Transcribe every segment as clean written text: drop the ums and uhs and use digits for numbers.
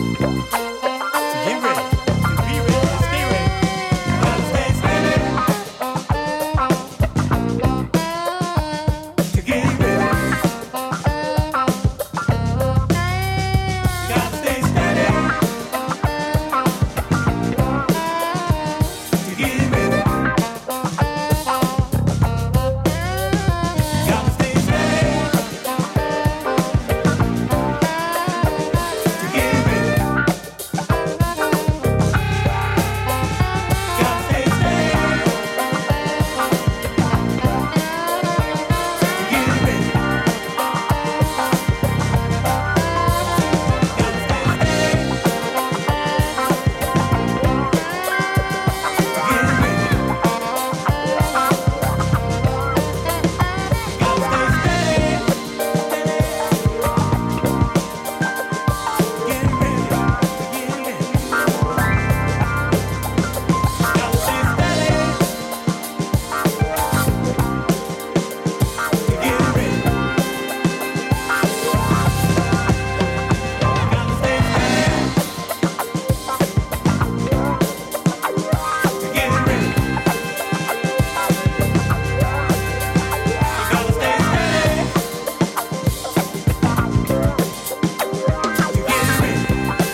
Get ready. Be ready. Stay ready. Gotta stay steady. To get ready. Gotta stay steady. To get ready. Gotta stay steady. To get ready. Gotta stay steady. To get ready. Gotta stay steady. To get ready. Gotta stay steady. Get ready. Get ready. Gotta stay steady. To get ready. Gotta stay steady. To get ready. You gotta stay steady. To get ready.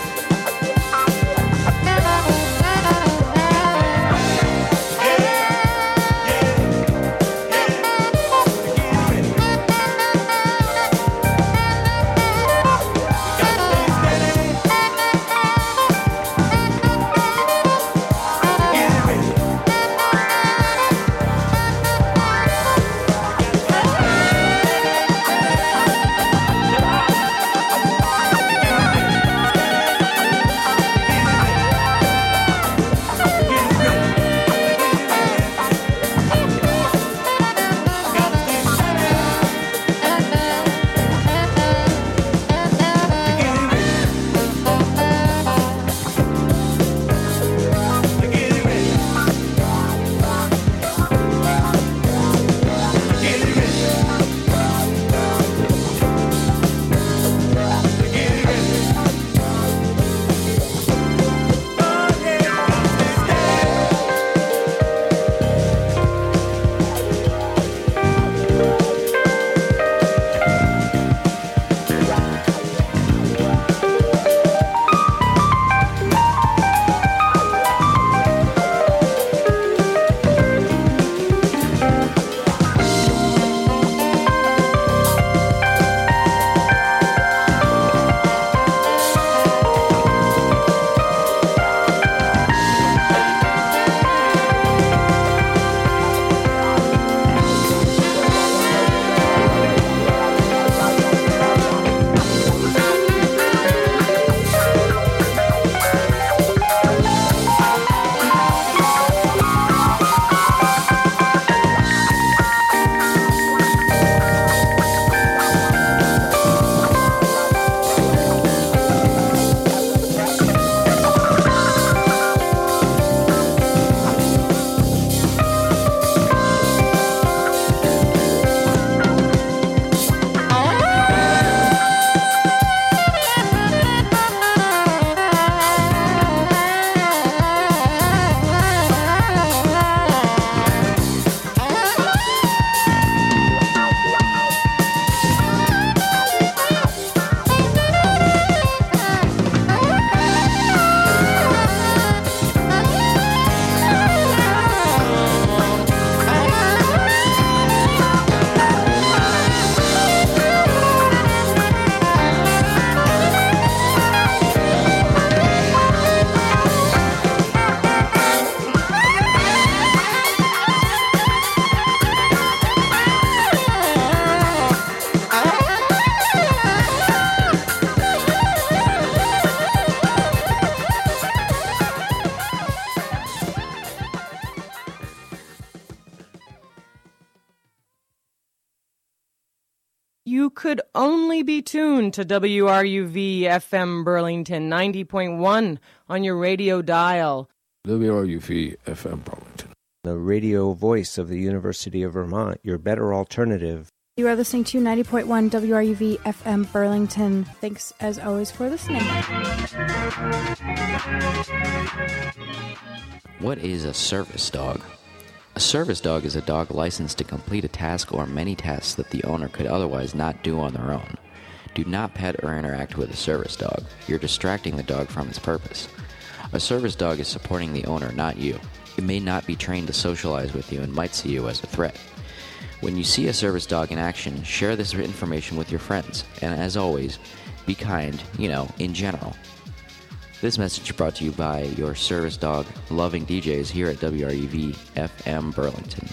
You could only be tuned to WRUV FM Burlington 90.1 on your radio dial. WRUV FM Burlington. The radio voice of the University of Vermont, your better alternative You are listening to 90.1 WRUV FM Burlington. Thanks, as always, for listening. What is a service dog? A service dog is a dog licensed to complete a task or many tasks that the owner could otherwise not do on their own. Do not pet or interact with a service dog. You're distracting the dog from its purpose. A service dog is supporting the owner, not you. It may not be trained to socialize with you and might see you as a threat. When you see a service dog in action, share this information with your friends. And as always, be kind, in general. This message brought to you by your service dog loving DJs here at WRUV FM Burlington.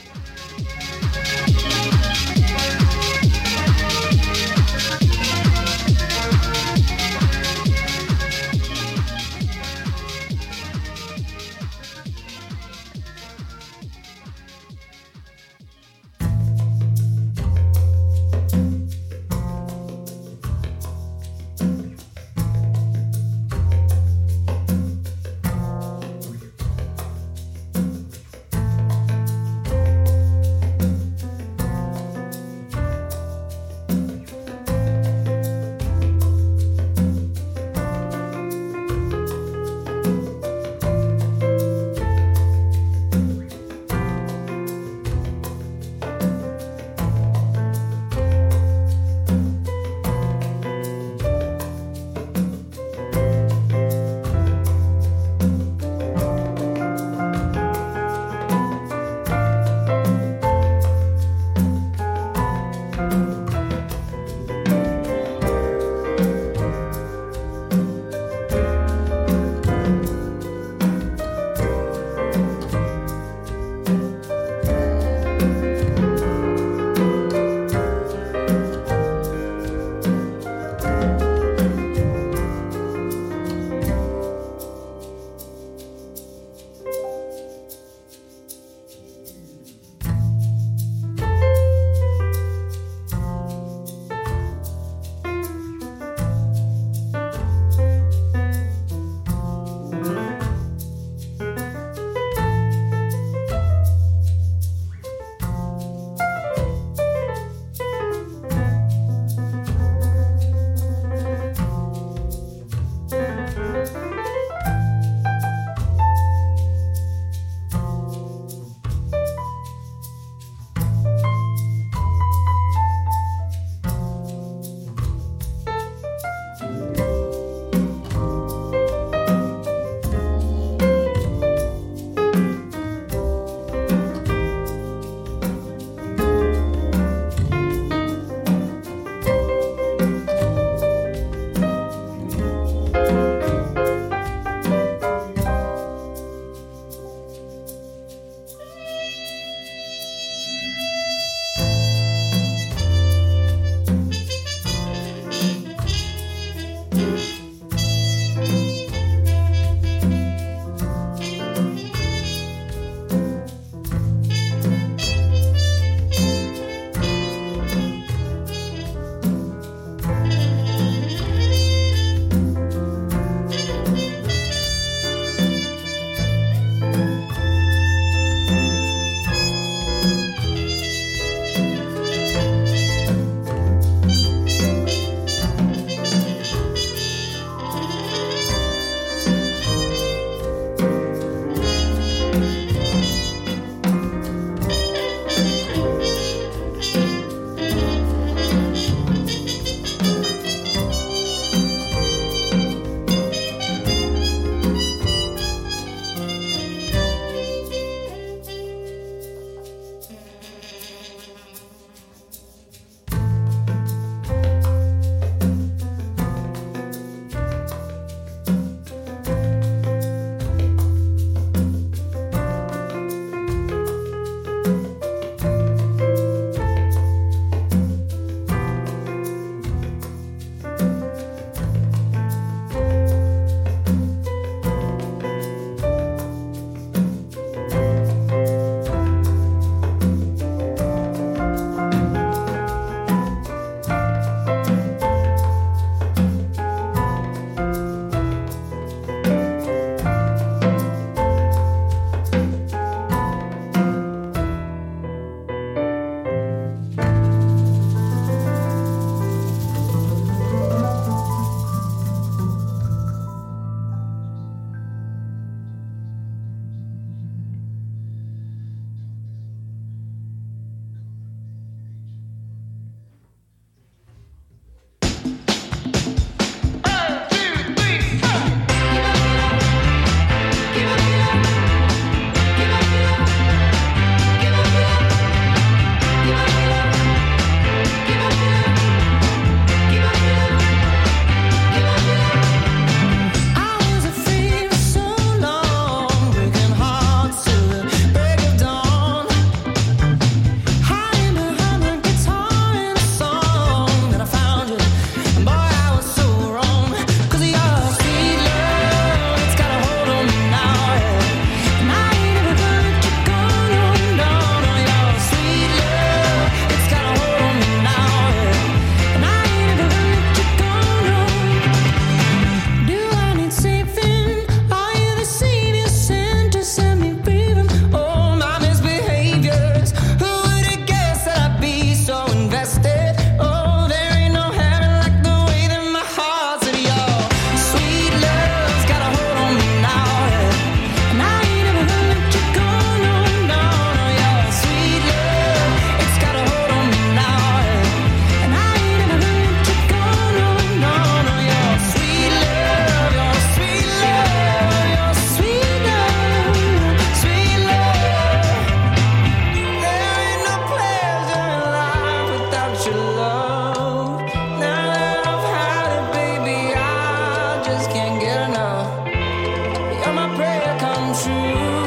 just can't get enough. You're my prayer come true.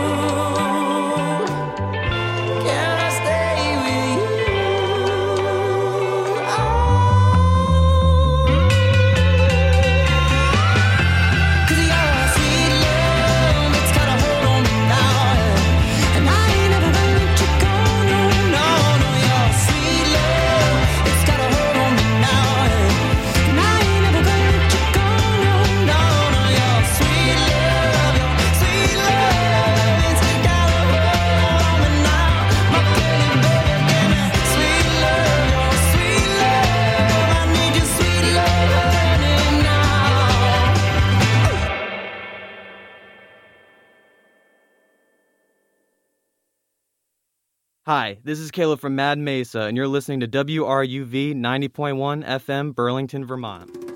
Can I stay with you? Cause you're sweet love, it's got a hold on me now, yeah. And I ain't never gonna let you go, no, you're sweet love, it's got a hold on me now, yeah. And I ain't never gonna let you go, no, you're sweet love, it's got a hold on me now. My pretty baby, give me sweet love, I need your sweet love honey now. Hi, this is Caleb from Mad Mesa, and you're listening to WRUV 90.1 FM, Burlington, Vermont.